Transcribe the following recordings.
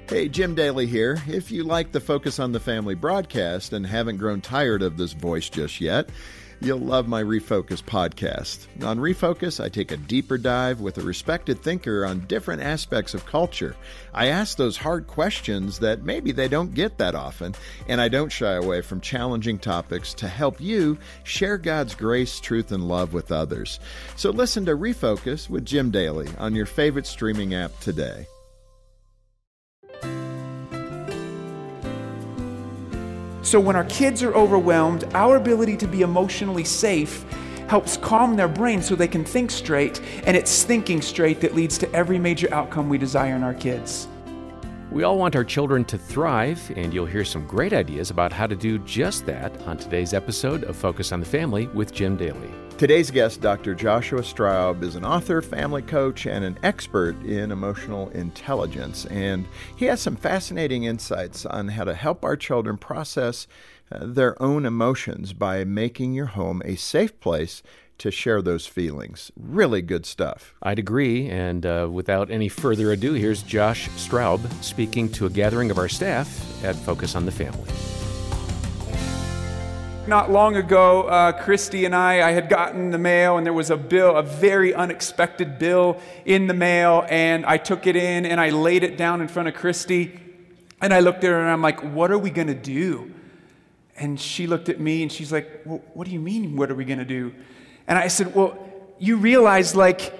Hey, Jim Daly here. If you like the Focus on the Family broadcast and haven't grown tired of this voice just yet, you'll love my Refocus podcast. On Refocus, I take a deeper dive with a respected thinker on different aspects of culture. I ask those hard questions that maybe they don't get that often, and I don't shy away from challenging topics to help you share God's grace, truth, and love with others. So listen to Refocus with Jim Daly on your favorite streaming app today. So when our kids are overwhelmed, our ability to be emotionally safe helps calm their brain so they can think straight, and it's thinking straight that leads to every major outcome we desire in our kids. We all want our children to thrive, and you'll hear some great ideas about how to do just that on today's episode of Focus on the Family with Jim Daly. Today's guest, Dr. Joshua Straub, is an author, family coach, and an expert in emotional intelligence. And he has some fascinating insights on how to help our children process their own emotions by making your home a safe place to share those feelings. Really good stuff. I'd agree, and without any further ado, here's Josh Straub speaking to a gathering of our staff at Focus on the Family. Not long ago, Christy and I had gotten the mail, and there was a bill, a very unexpected bill in the mail, and I took it in and I laid it down in front of Christy, and I looked at her and I'm like, what are we going to do? And she looked at me and she's like, well, what do you mean, what are we going to do? And I said, well, you realize,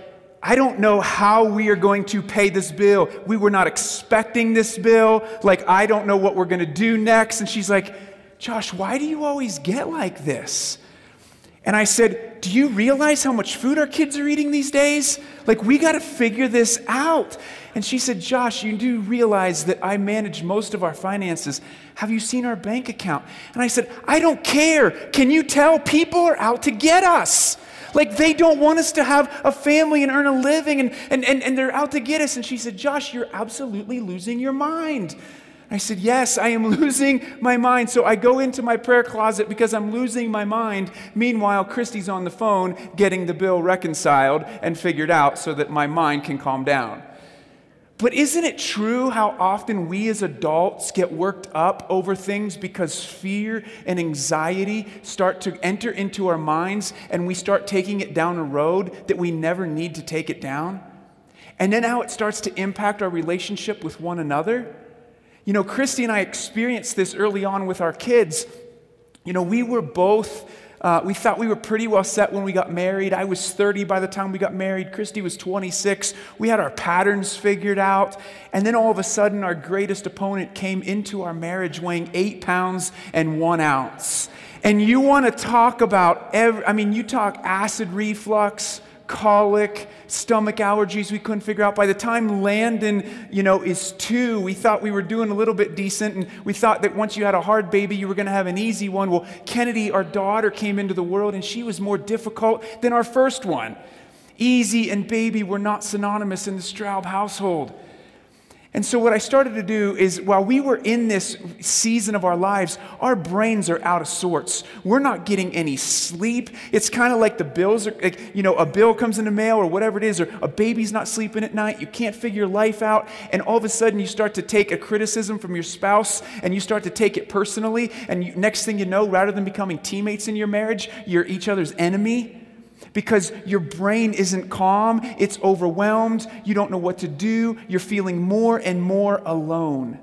I don't know how we are going to pay this bill. We were not expecting this bill. I don't know what we're going to do next. And she's like, Josh, why do you always get like this? And I said, do you realize how much food our kids are eating these days? We got to figure this out. And she said, Josh, you do realize that I manage most of our finances. Have you seen our bank account? And I said, I don't care. Can you tell people are out to get us? They don't want us to have a family and earn a living, and they're out to get us. And she said, Josh, you're absolutely losing your mind. I said, yes, I am losing my mind. So I go into my prayer closet because I'm losing my mind. Meanwhile, Christy's on the phone getting the bill reconciled and figured out so that my mind can calm down. But isn't it true how often we as adults get worked up over things because fear and anxiety start to enter into our minds, and we start taking it down a road that we never need to take it down? And then how it starts to impact our relationship with one another? Christy and I experienced this early on with our kids. We were both, we thought we were pretty well set when we got married. I was 30 by the time we got married. Christy was 26. We had our patterns figured out. And then all of a sudden, our greatest opponent came into our marriage weighing 8 pounds and 1 ounce. And you want to talk about, you talk acid reflux, colic, stomach allergies we couldn't figure out. By the time Landon, is 2, we thought we were doing a little bit decent, and we thought that once you had a hard baby, you were going to have an easy one. Well, Kennedy, our daughter, came into the world, and she was more difficult than our first one. Easy and baby were not synonymous in the Straub household. And so what I started to do is, while we were in this season of our lives, our brains are out of sorts. We're not getting any sleep. It's kind of like the bills are, a bill comes in the mail or whatever it is, or a baby's not sleeping at night. You can't figure your life out. And all of a sudden you start to take a criticism from your spouse and you start to take it personally. And next thing you know, rather than becoming teammates in your marriage, you're each other's enemy. Because your brain isn't calm, it's overwhelmed, you don't know what to do, you're feeling more and more alone.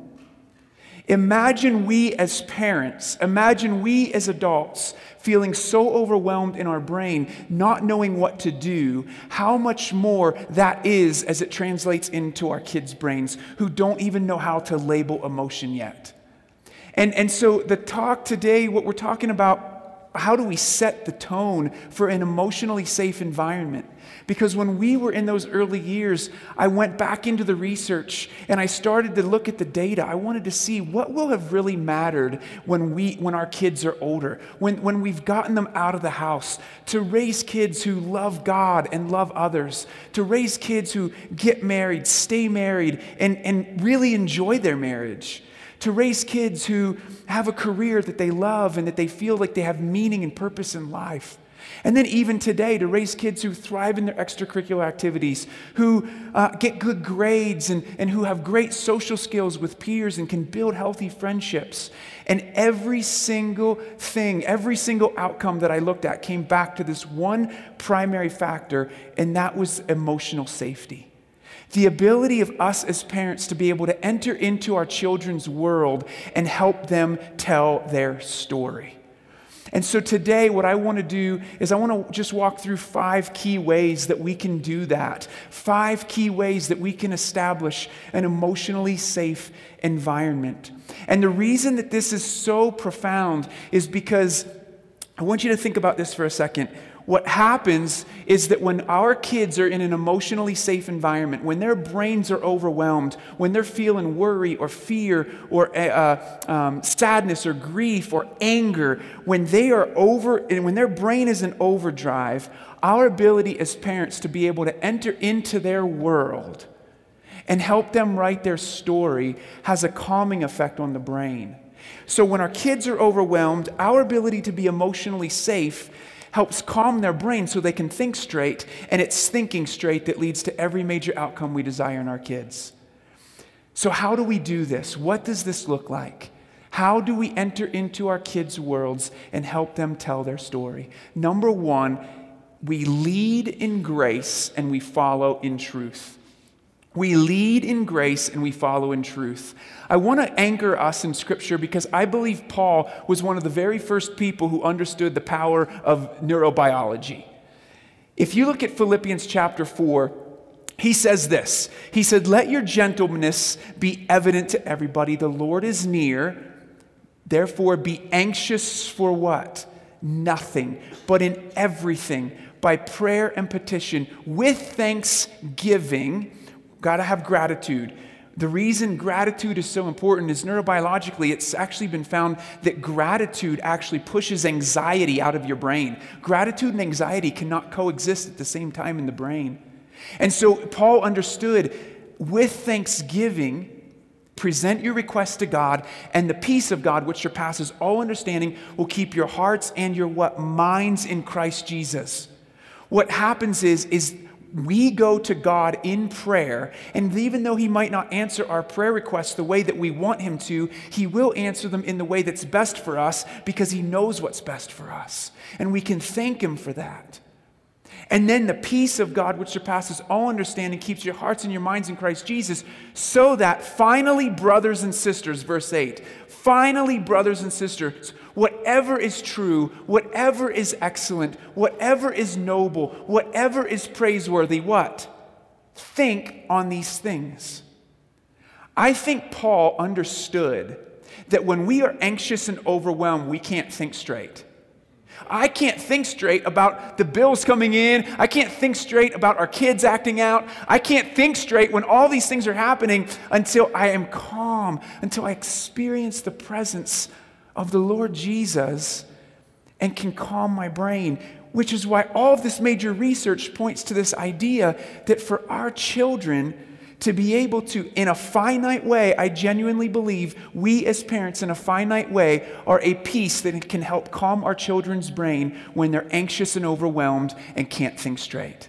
Imagine we as parents, imagine we as adults feeling so overwhelmed in our brain, not knowing what to do, how much more that is as it translates into our kids' brains who don't even know how to label emotion yet. And so the talk today, what we're talking about, how do we set the tone for an emotionally safe environment? Because when we were in those early years, I went back into the research and I started to look at the data. I wanted to see what will have really mattered when our kids are older, when we've gotten them out of the house, to raise kids who love God and love others, to raise kids who get married, stay married, and really enjoy their marriage. To raise kids who have a career that they love and that they feel like they have meaning and purpose in life. And then even today, to raise kids who thrive in their extracurricular activities, who get good grades and who have great social skills with peers and can build healthy friendships. And every single thing, every single outcome that I looked at came back to this one primary factor, and that was emotional safety. The ability of us as parents to be able to enter into our children's world and help them tell their story. And so today, what I want to do is I want to just walk through 5 key ways that we can do that. 5 key ways that we can establish an emotionally safe environment. And the reason that this is so profound is because I want you to think about this for a second. What happens is that when our kids are in an emotionally safe environment, when their brains are overwhelmed, when they're feeling worry or fear or sadness or grief or anger, when when their brain is in overdrive, our ability as parents to be able to enter into their world and help them write their story has a calming effect on the brain. So when our kids are overwhelmed, our ability to be emotionally safe helps calm their brain so they can think straight, and it's thinking straight that leads to every major outcome we desire in our kids. So how do we do this? What does this look like? How do we enter into our kids' worlds and help them tell their story? Number 1, we lead in grace and we follow in truth. We lead in grace and we follow in truth. I want to anchor us in Scripture because I believe Paul was one of the very first people who understood the power of neurobiology. If you look at Philippians chapter 4, he says this. He said, "Let your gentleness be evident to everybody. The Lord is near. Therefore be anxious for" what? "Nothing, but in everything, by prayer and petition, with thanksgiving." Got to have gratitude. The reason gratitude is so important is neurobiologically, it's actually been found that gratitude actually pushes anxiety out of your brain. Gratitude and anxiety cannot coexist at the same time in the brain. And so Paul understood, with thanksgiving, present your requests to God, and the peace of God, which surpasses all understanding, will keep your hearts and your minds in Christ Jesus. What happens is we go to God in prayer, and even though He might not answer our prayer requests the way that we want Him to, He will answer them in the way that's best for us because He knows what's best for us. And we can thank Him for that. And then the peace of God, which surpasses all understanding, keeps your hearts and your minds in Christ Jesus, so that finally, brothers and sisters, verse 8, finally, brothers and sisters, whatever is true, whatever is excellent, whatever is noble, whatever is praiseworthy, what? Think on these things. I think Paul understood that when we are anxious and overwhelmed, we can't think straight. I can't think straight about the bills coming in. I can't think straight about our kids acting out. I can't think straight when all these things are happening until I am calm, until I experience the presence of the Lord Jesus and can calm my brain, which is why all of this major research points to this idea that for our children to be able to, in a finite way, I genuinely believe we as parents in a finite way are a piece that can help calm our children's brain when they're anxious and overwhelmed and can't think straight.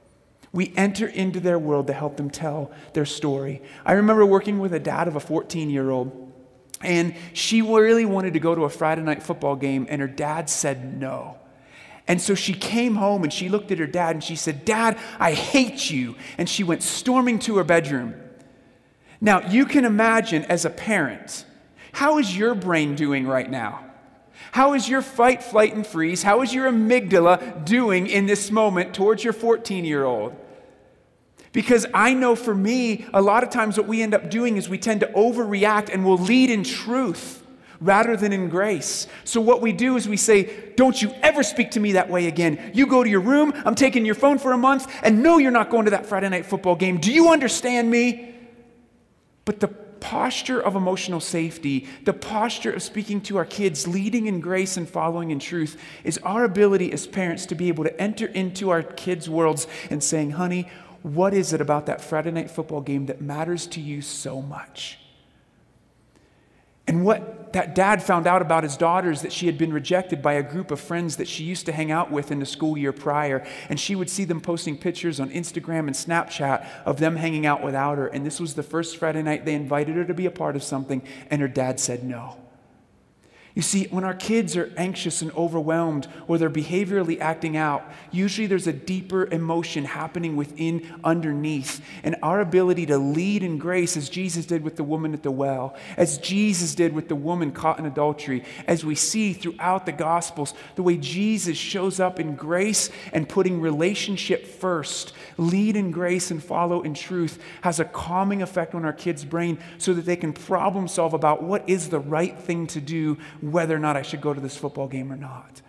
We enter into their world to help them tell their story. I remember working with a dad of a 14-year-old, and she really wanted to go to a Friday night football game, and her dad said no. And so she came home and she looked at her dad and she said, "Dad, I hate you." And she went storming to her bedroom. Now, you can imagine as a parent, how is your brain doing right now? How is your fight, flight, and freeze? How is your amygdala doing in this moment towards your 14-year-old? Because I know for me, a lot of times what we end up doing is we tend to overreact and we'll lead in truth rather than in grace. So what we do is we say, "Don't you ever speak to me that way again. You go to your room, I'm taking your phone for a month, and no, you're not going to that Friday night football game. Do you understand me?" But the posture of emotional safety, the posture of speaking to our kids, leading in grace and following in truth, is our ability as parents to be able to enter into our kids' worlds and saying, "Honey, what is it about that Friday night football game that matters to you so much?" And what that dad found out about his daughter is that she had been rejected by a group of friends that she used to hang out with in the school year prior. And she would see them posting pictures on Instagram and Snapchat of them hanging out without her. And this was the first Friday night they invited her to be a part of something, and her dad said no. You see, when our kids are anxious and overwhelmed or they're behaviorally acting out, usually there's a deeper emotion happening within underneath. And our ability to lead in grace, as Jesus did with the woman at the well, as Jesus did with the woman caught in adultery, as we see throughout the Gospels, the way Jesus shows up in grace and putting relationship first, lead in grace and follow in truth, has a calming effect on our kids' brain so that they can problem solve about what is the right thing to do, whether or not I should go to this football game or not.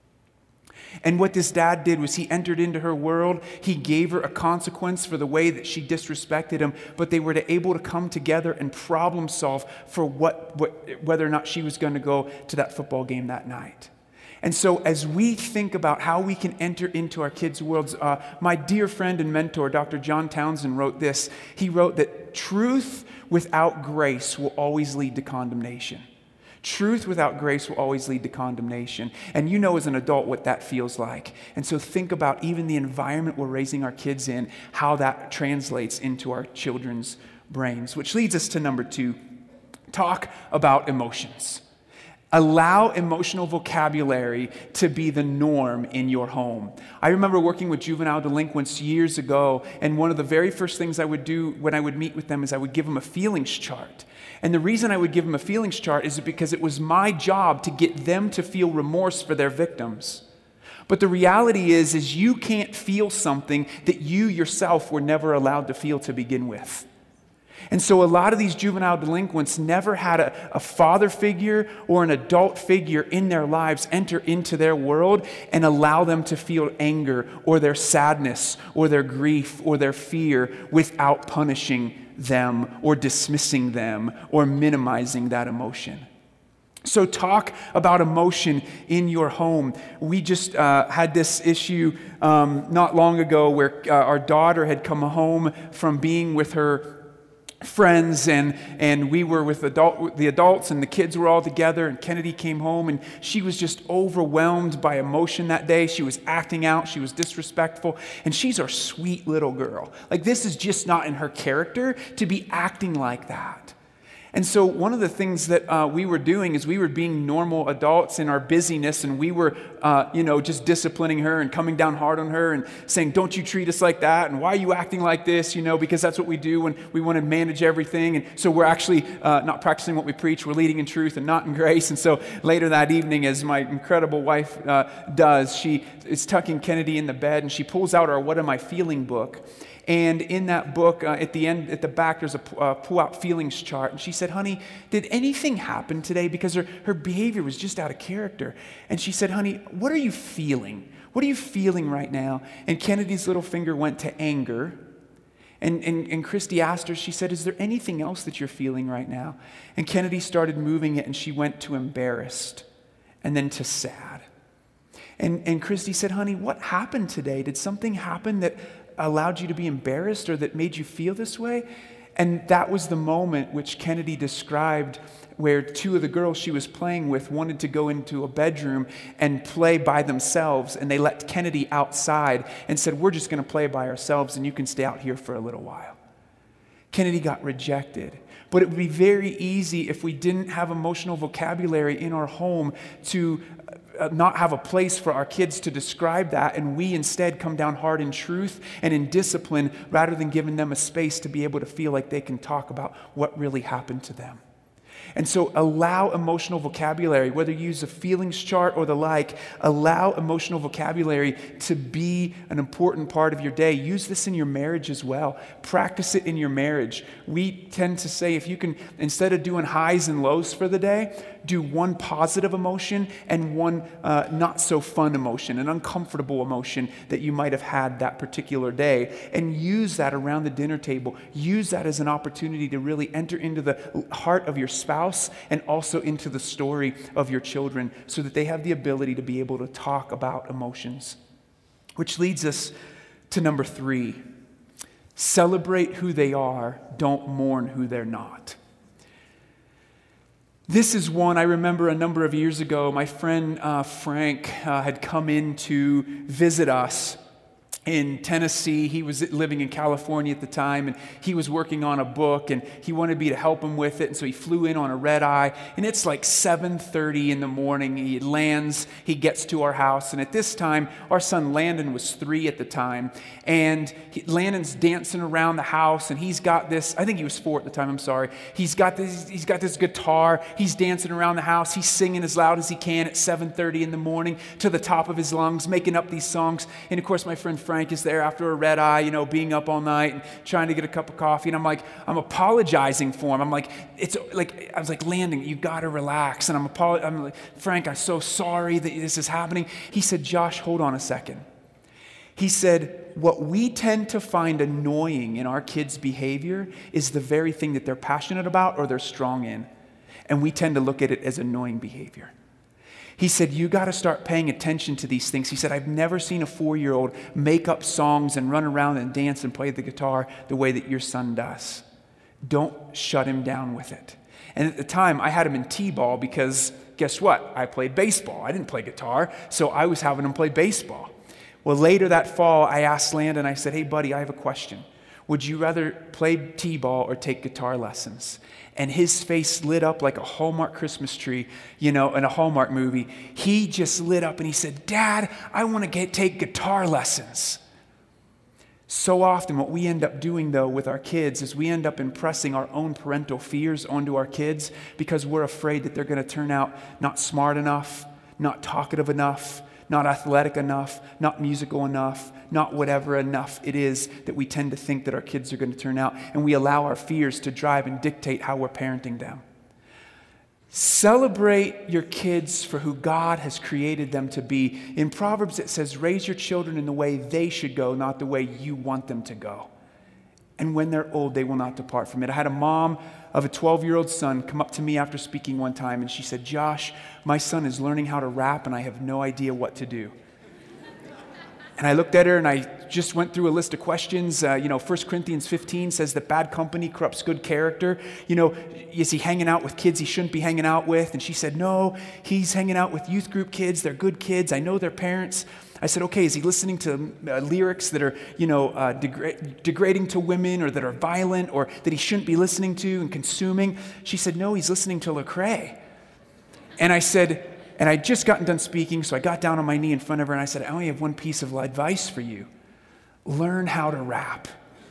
And what this dad did was he entered into her world. He gave her a consequence for the way that she disrespected him, but they were able to come together and problem solve for whether or not she was going to go to that football game that night. And so as we think about how we can enter into our kids' worlds, my dear friend and mentor, Dr. John Townsend, wrote this. He wrote that truth without grace will always lead to condemnation. Truth without grace will always lead to condemnation. And you know as an adult what that feels like. And so think about even the environment we're raising our kids in, how that translates into our children's brains. Which leads us to number 2, talk about emotions. Allow emotional vocabulary to be the norm in your home. I remember working with juvenile delinquents years ago, and one of the very first things I would do when I would meet with them is I would give them a feelings chart. And the reason I would give them a feelings chart is because it was my job to get them to feel remorse for their victims. But the reality is you can't feel something that you yourself were never allowed to feel to begin with. And so a lot of these juvenile delinquents never had a father figure or an adult figure in their lives enter into their world and allow them to feel anger or their sadness or their grief or their fear without punishing them or dismissing them or minimizing that emotion. So talk about emotion in your home. We just had this issue not long ago where our daughter had come home from being with her friends, and we were with the adults, and the kids were all together, and Kennedy came home, and she was just overwhelmed by emotion that day. She was acting out, she was disrespectful, and she's our sweet little girl. Like, this is just not in her character to be acting like that. And so one of the things that we were doing is we were being normal adults in our busyness, and we were, just disciplining her and coming down hard on her and saying, don't you treat us like that, and why are you acting like this, because that's what we do when we want to manage everything. And so we're actually not practicing what we preach. We're leading in truth and not in grace. And so later that evening, as my incredible wife does, she is tucking Kennedy in the bed, and she pulls out our What Am I Feeling book. And in that book, at the end, at the back, there's a pull-out feelings chart. And she said, honey, did anything happen today? Because her behavior was just out of character. And she said, honey, what are you feeling? What are you feeling right now? And Kennedy's little finger went to anger. And Christy asked her, she said, is there anything else that you're feeling right now? And Kennedy started moving it, and she went to embarrassed and then to sad. And Christy said, honey, what happened today? Did something happen that allowed you to be embarrassed or that made you feel this way? And that was the moment which Kennedy described where 2 of the girls she was playing with wanted to go into a bedroom and play by themselves, and they let Kennedy outside and said, we're just going to play by ourselves and you can stay out here for a little while. Kennedy got rejected. But it would be very easy if we didn't have emotional vocabulary in our home to not have a place for our kids to describe that, and we instead come down hard in truth and in discipline rather than giving them a space to be able to feel like they can talk about what really happened to them. And so allow emotional vocabulary, whether you use a feelings chart or the like, allow emotional vocabulary to be an important part of your day. Use this in your marriage as well. Practice it in your marriage. We tend to say if you can, instead of doing highs and lows for the day, do one positive emotion and one not so fun emotion, an uncomfortable emotion that you might have had that particular day, and use that around the dinner table. Use that as an opportunity to really enter into the heart of your spouse and also into the story of your children so that they have the ability to be able to talk about emotions. Which leads us to number 3. Celebrate who they are, don't mourn who they're not. This is one I remember a number of years ago. My friend Frank had come in to visit us in Tennessee. He was living in California at the time, and he was working on a book, and he wanted me to help him with it, and so he flew in on a red eye, and it's like 7:30 in the morning. He lands, he gets to our house, and at this time, our son Landon was 3 at the time, and Landon's dancing around the house, and he's got this, I think he was 4 at the time, I'm sorry. He's got this guitar, he's dancing around the house, he's singing as loud as he can at 7:30 in the morning to the top of his lungs, making up these songs, and of course my friend Frank is there after a red eye, being up all night and trying to get a cup of coffee. And I'm apologizing for him. I was like, Landon, you got to relax. And I'm like, Frank, I'm so sorry that this is happening. He said, Josh, hold on a second. He said, what we tend to find annoying in our kids' behavior is the very thing that they're passionate about or they're strong in. And we tend to look at it as annoying behavior. He said, you got to start paying attention to these things. He said, I've never seen a 4-year-old make up songs and run around and dance and play the guitar the way that your son does. Don't shut him down with it. And at the time, I had him in t-ball because guess what? I played baseball. I didn't play guitar, so I was having him play baseball. Well, later that fall, I asked Landon, I said, hey, buddy, I have a question. Would you rather play t-ball or take guitar lessons? And his face lit up like a Hallmark Christmas tree, in a Hallmark movie. He just lit up and he said, Dad, I want to take guitar lessons. So often what we end up doing, though, with our kids is we end up impressing our own parental fears onto our kids because we're afraid that they're going to turn out not smart enough, not talkative enough, not athletic enough, not musical enough, not whatever enough it is that we tend to think that our kids are going to turn out, and we allow our fears to drive and dictate how we're parenting them. Celebrate your kids for who God has created them to be. In Proverbs it says, raise your children in the way they should go, not the way you want them to go. And when they're old, they will not depart from it. I had a mom of a 12-year-old son come up to me after speaking one time, and she said, Josh, my son is learning how to rap, and I have no idea what to do. And I looked at her, and I just went through a list of questions. 1 Corinthians 15 says that bad company corrupts good character. Is he hanging out with kids he shouldn't be hanging out with? And she said, no, he's hanging out with youth group kids. They're good kids. I know their parents. I said, okay, is he listening to lyrics that are, degrading to women or that are violent or that he shouldn't be listening to and consuming? She said, no, he's listening to Lecrae. And I said, and I'd just gotten done speaking, so I got down on my knee in front of her and I said, I only have one piece of advice for you. Learn how to rap.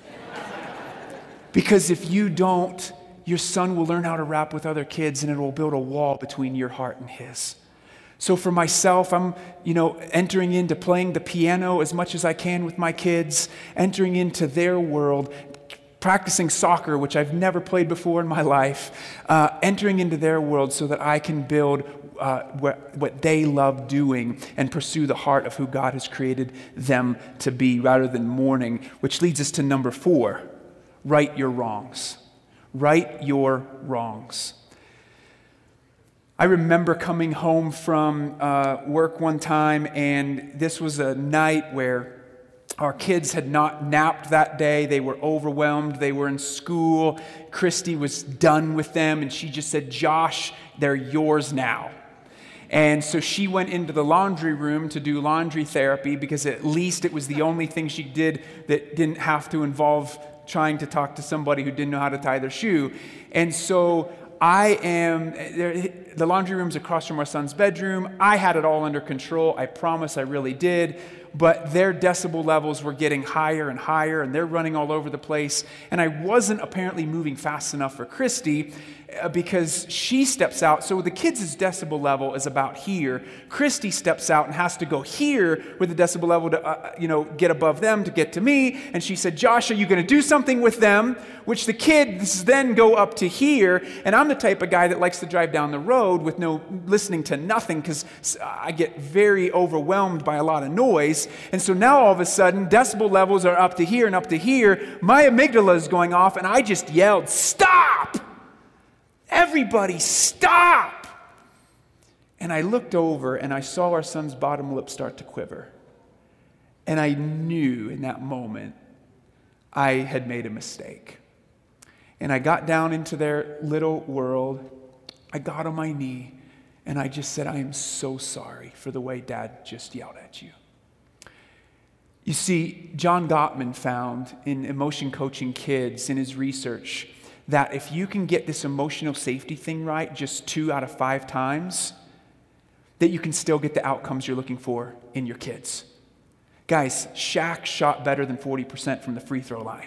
Because if you don't, your son will learn how to rap with other kids and it will build a wall between your heart and his. So for myself, I'm, entering into playing the piano as much as I can with my kids, entering into their world, practicing soccer, which I've never played before in my life, entering into their world so that I can build what they love doing and pursue the heart of who God has created them to be rather than mourning, which leads us to number 4, right your wrongs. Right your wrongs. I remember coming home from work one time, and this was a night where our kids had not napped that day. They were overwhelmed. They were in school. Christy was done with them, and she just said, Josh, they're yours now. And so she went into the laundry room to do laundry therapy because at least it was the only thing she did that didn't have to involve trying to talk to somebody who didn't know how to tie their shoe. And so the laundry room's across from our son's bedroom. I had it all under control. I promise I really did. But their decibel levels were getting higher and higher, and they're running all over the place. And I wasn't apparently moving fast enough for Christy because she steps out. So the kids' decibel level is about here. Christy steps out and has to go here with the decibel level to, get above them to get to me. And she said, Josh, are you going to do something with them? Which the kids then go up to here. And I'm the type of guy that likes to drive down the road with listening to nothing because I get very overwhelmed by a lot of noise. And so now all of a sudden, decibel levels are up to here and up to here. My amygdala is going off, and I just yelled, stop! Everybody stop! And I looked over, and I saw our son's bottom lip start to quiver. And I knew in that moment I had made a mistake. And I got down into their little world, I got on my knee and I just said, I am so sorry for the way Dad just yelled at you. You see, John Gottman found in emotion coaching kids in his research that if you can get this emotional safety thing right just 2 out of 5 times, that you can still get the outcomes you're looking for in your kids. Guys, Shaq shot better than 40% from the free throw line.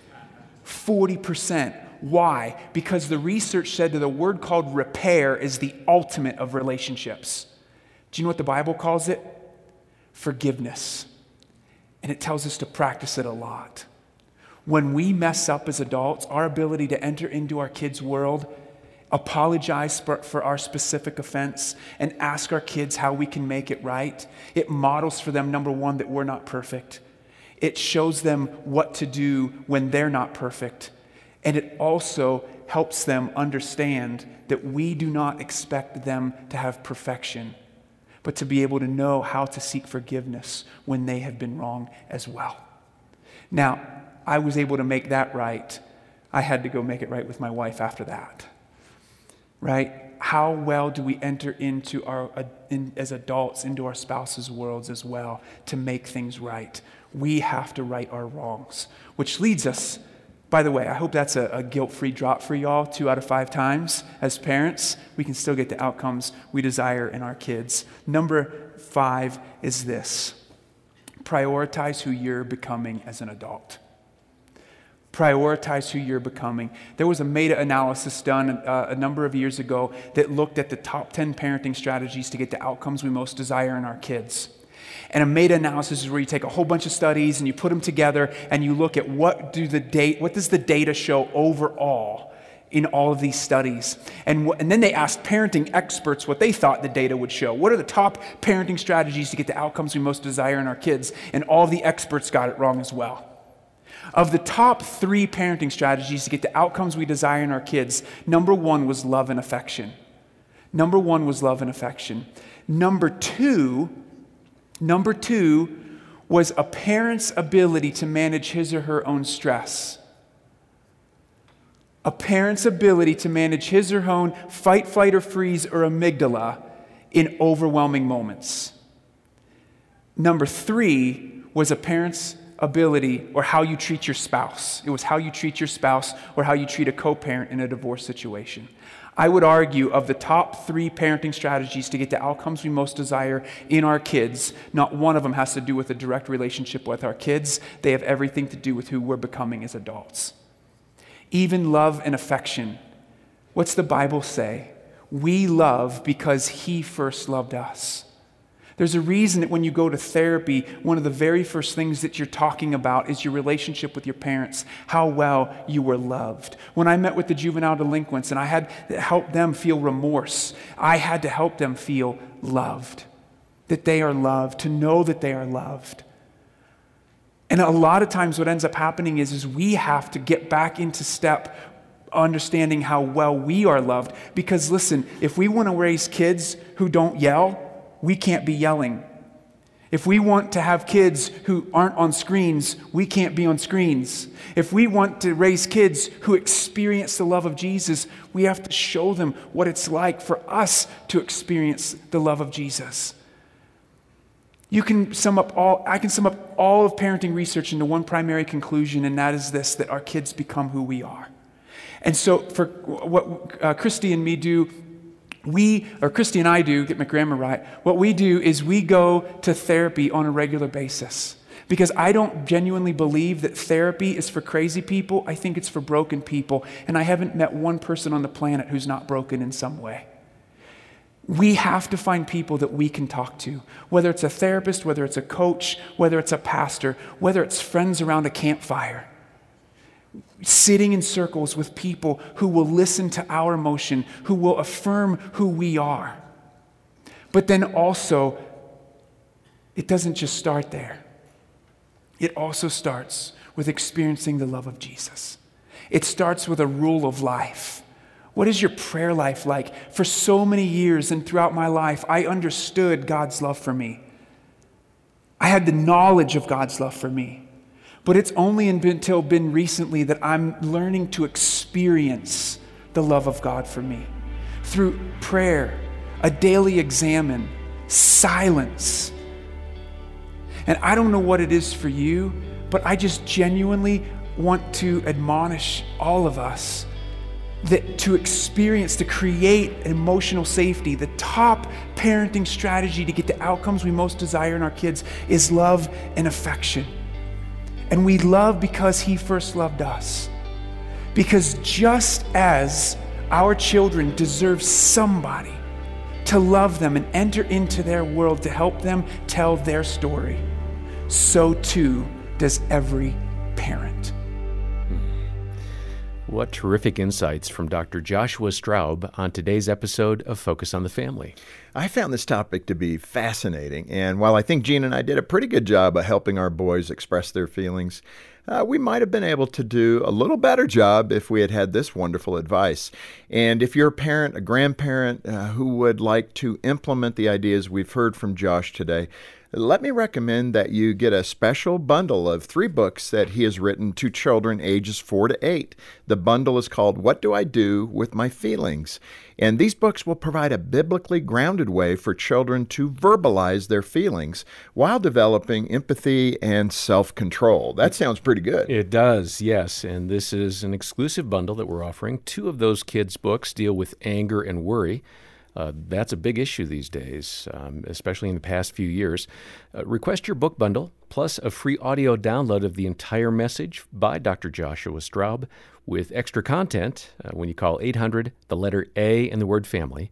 40%. Why? Because the research said that a word called repair is the ultimate of relationships. Do you know what the Bible calls it? Forgiveness. And it tells us to practice it a lot. When we mess up as adults, our ability to enter into our kids' world, apologize for our specific offense, and ask our kids how we can make it right, it models for them, number one, that we're not perfect. It shows them what to do when they're not perfect. And it also helps them understand that we do not expect them to have perfection, but to be able to know how to seek forgiveness when they have been wrong as well. Now, I was able to make that right. I had to go make it right with my wife after that. Right? How well do we enter into as adults, into our spouses' worlds as well to make things right? We have to right our wrongs, which leads us, by the way, I hope that's a guilt-free drop for y'all 2 out of 5 times. As parents, we can still get the outcomes we desire in our kids. Number 5 is this: prioritize who you're becoming as an adult. Prioritize who you're becoming. There was a meta-analysis done a number of years ago that looked at the top 10 parenting strategies to get the outcomes we most desire in our kids. And a meta-analysis is where you take a whole bunch of studies and you put them together and you look at what does the data show overall in all of these studies. And then they asked parenting experts what they thought the data would show. What are the top parenting strategies to get the outcomes we most desire in our kids? And all the experts got it wrong as well. Of the top 3 parenting strategies to get the outcomes we desire in our kids, number 1 was love and affection. Number 2 was a parent's ability to manage his or her own stress. A parent's ability to manage his or her own fight, flight, or freeze, or amygdala in overwhelming moments. Number 3 was a parent's ability, or how you treat your spouse. It was how you treat your spouse or how you treat a co-parent in a divorce situation. I would argue of the top 3 parenting strategies to get the outcomes we most desire in our kids, not one of them has to do with a direct relationship with our kids. They have everything to do with who we're becoming as adults. Even love and affection. What's the Bible say? We love because He first loved us. There's a reason that when you go to therapy, one of the very first things that you're talking about is your relationship with your parents, how well you were loved. When I met with the juvenile delinquents and I had to help them feel remorse, I had to help them feel loved, that they are loved, to know that they are loved. And a lot of times what ends up happening is we have to get back into step understanding how well we are loved. Because listen, if we want to raise kids who don't yell, we can't be yelling. If we want to have kids who aren't on screens, we can't be on screens. If we want to raise kids who experience the love of Jesus, we have to show them what it's like for us to experience the love of Jesus. I can sum up all of parenting research into one primary conclusion, and that is this: that our kids become who we are. And so for what Christy and me do, Christy and I do, get my grammar right, what we do is we go to therapy on a regular basis. Because I don't genuinely believe that therapy is for crazy people. I think it's for broken people. And I haven't met one person on the planet who's not broken in some way. We have to find people that we can talk to, whether it's a therapist, whether it's a coach, whether it's a pastor, whether it's friends around a campfire. Sitting in circles with people who will listen to our emotion, who will affirm who we are. But then also, it doesn't just start there. It also starts with experiencing the love of Jesus. It starts with a rule of life. What is your prayer life like? For so many years and throughout my life, I understood God's love for me. I had the knowledge of God's love for me. But it's only until recently that I'm learning to experience the love of God for me. through prayer, a daily examine, silence. And I don't know what it is for you, but I just genuinely want to admonish all of us that to experience, to create emotional safety, the top parenting strategy to get the outcomes we most desire in our kids is love and affection. And we love because He first loved us. Because just as our children deserve somebody to love them and enter into their world to help them tell their story, so too does every parent. What terrific insights from Dr. Joshua Straub on today's episode of Focus on the Family. I found this topic to be fascinating, and while I think Gene and I did a pretty good job of helping our boys express their feelings, we might have been able to do a little better job if we had had this wonderful advice. And if you're a parent, a grandparent who would like to implement the ideas we've heard from Josh today, let me recommend that you get a special bundle of 3 books that he has written to children ages 4 to 8. The bundle is called What Do I Do with My Feelings? And these books will provide a biblically grounded way for children to verbalize their feelings while developing empathy and self-control. That sounds pretty good. It does, yes. And this is an exclusive bundle that we're offering. 2 of those kids' books deal with anger and worry. That's a big issue these days, especially in the past few years. Request your book bundle, plus a free audio download of the entire message by Dr. Joshua Straub with extra content when you call 800, the letter A and the word family,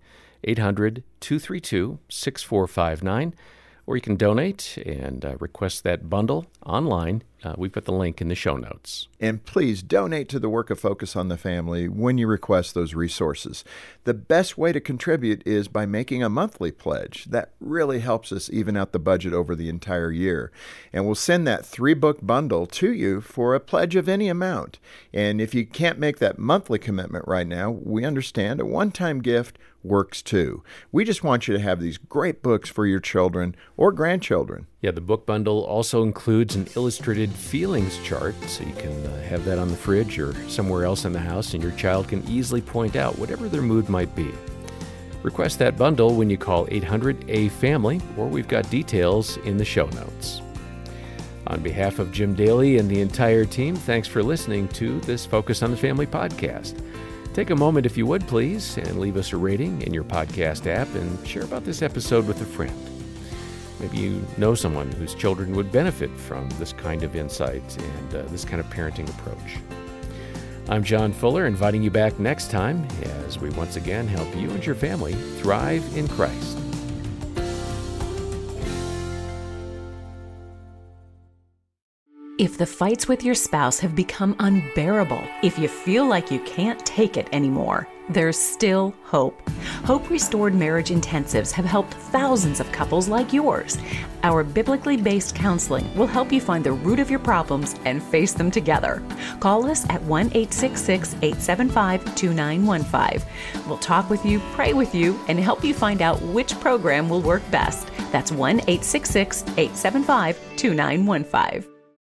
800-232-6459, or you can donate and request that bundle online. We've got the link in the show notes. And please donate to the work of Focus on the Family when you request those resources. The best way to contribute is by making a monthly pledge. That really helps us even out the budget over the entire year. And we'll send that 3-book bundle to you for a pledge of any amount. And if you can't make that monthly commitment right now, we understand a one-time gift works too. We just want you to have these great books for your children or grandchildren. Yeah, the book bundle also includes an illustrated feelings chart, so you can have that on the fridge or somewhere else in the house, and your child can easily point out whatever their mood might be. Request that bundle when you call 800-A-FAMILY, or we've got details in the show notes. On behalf of Jim Daly and the entire team, thanks for listening to this Focus on the Family podcast. Take a moment, if you would, please, and leave us a rating in your podcast app and share about this episode with a friend. Maybe you know someone whose children would benefit from this kind of insight and this kind of parenting approach. I'm John Fuller, inviting you back next time as we once again help you and your family thrive in Christ. If the fights with your spouse have become unbearable, if you feel like you can't take it anymore, there's still hope. Hope Restored Marriage Intensives have helped thousands of couples like yours. Our biblically based counseling will help you find the root of your problems and face them together. Call us at 1-866-875-2915. We'll talk with you, pray with you, and help you find out which program will work best. That's 1-866-875-2915.